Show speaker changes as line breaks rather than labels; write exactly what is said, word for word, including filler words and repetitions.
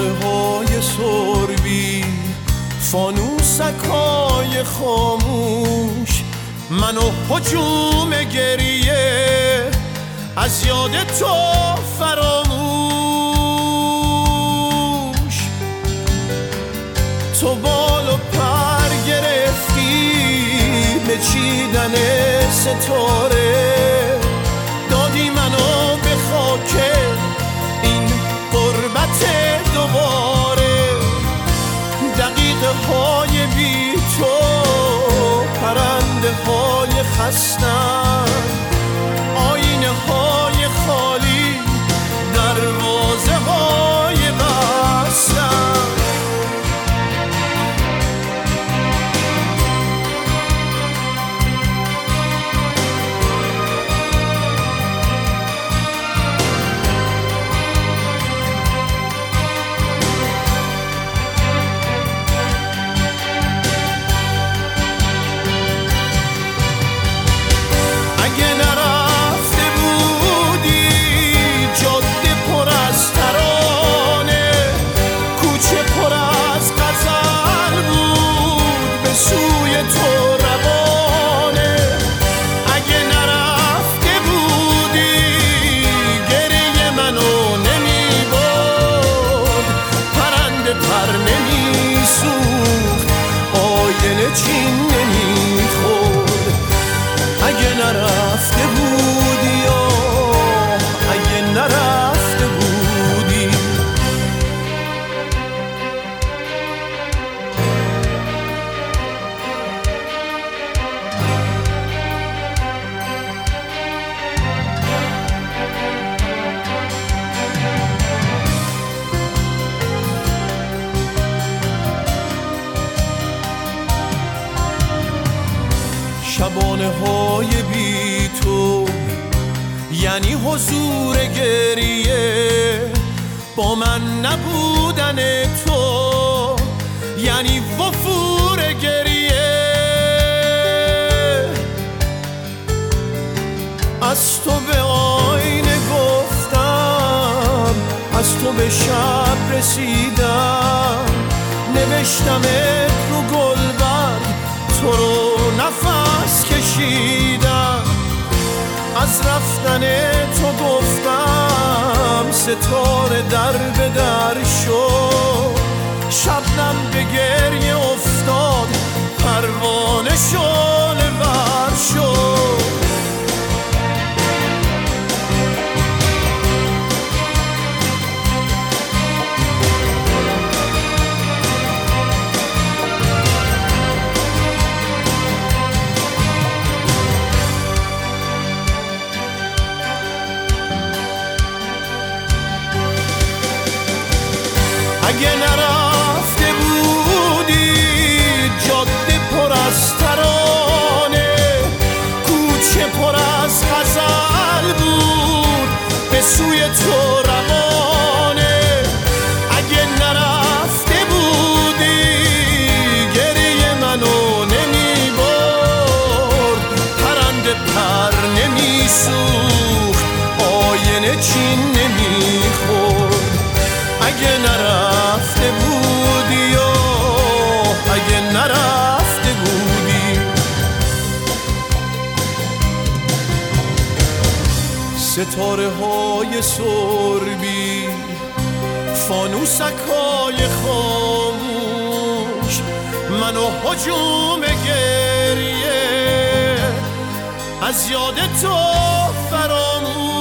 شبانه های سربی، فانوسکای خاموش، منو هجوم گریه از یاد تو فراموش. تو بال و پر گرفتی به چیدن ستاره، دادی منو به خاک این غربت دوباره. دقیقه های بی تو پرنده های خستن، آینه های خالی دروازه های بستن. چین نمیخورد اگه نرفته بودی، آه اگه نرفته بودی. شبانه های بی تو یعنی حضور گریه، با من نبودن تو یعنی وفور گریه. از تو به آینه گفتم، از تو به شب رسیدم، نوشتمت رو گلبرگ، تو رو نفس کشیدم. از رفتن تو گفتم ستاره در به در شد، شبنم به گریه افتاد، پروانه شعله ور شد. اگه نرفته بودی جاده پر از ترانه، کوچه پر از غزل بود به سوی تو روانه. اگه نرفته بودی گریه منو نمی برد، پرنده پر نمی سوخت، آینه چین نمی خورد. اگه نرفته بودی، آه اگه نرفته بودی. ستاره های سربی، فانوسکای خاموش، منو هجوم گریه از یاد تو فراموش.